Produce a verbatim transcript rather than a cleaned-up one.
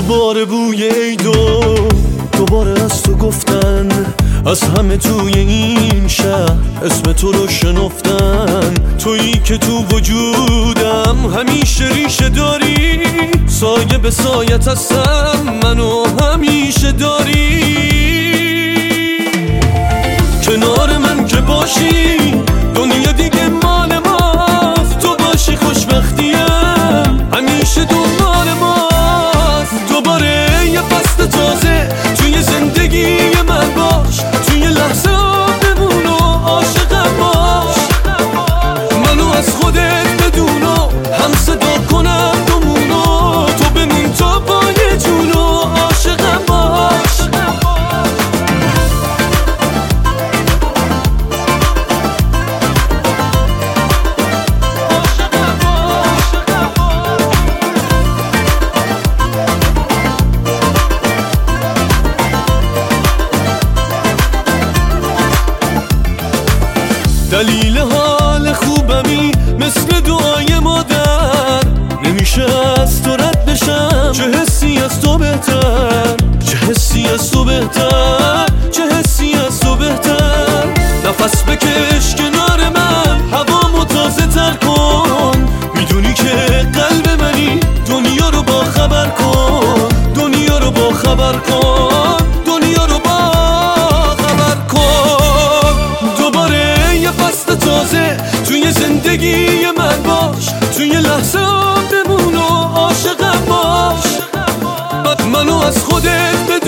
دوباره بوی عیدو دوباره از تو گفتن، از همه توی این شهر اسم تو رو شنفتن. تویی که تو وجودم همیشه ریشه داری، سایه به سایت هستم منو همیشه داری. کنار من که باشی دنیا دیگه مال ماست، تو باشی خوشبختیم همیشه دنبال ماست. دوباره یه فصل تازه توی زندگی من باش، توی لحظه بمون و عاشقم باش. منو از خودت بدون و هم صدا کنم دومونو، تو بمون تا پای جون و عاشقم باش. دلیل حال خوبمی مثل دعای مادر، نمیشه از تو رد بشم. چه حسی از تو بهتر، چه حسی از تو بهتر، چه حسی از تو بهتر. نفس بکش کنار من هوامو تازه تر کن، میدونی که قلب منی. دنیا رو با خبر کن، دنیا رو با خبر کن، دنیا رو با خبر کن. دوباره یه فصل تازه توی زندگی من باش، توی لحظه بمون و عاشقم باش. منو از خودت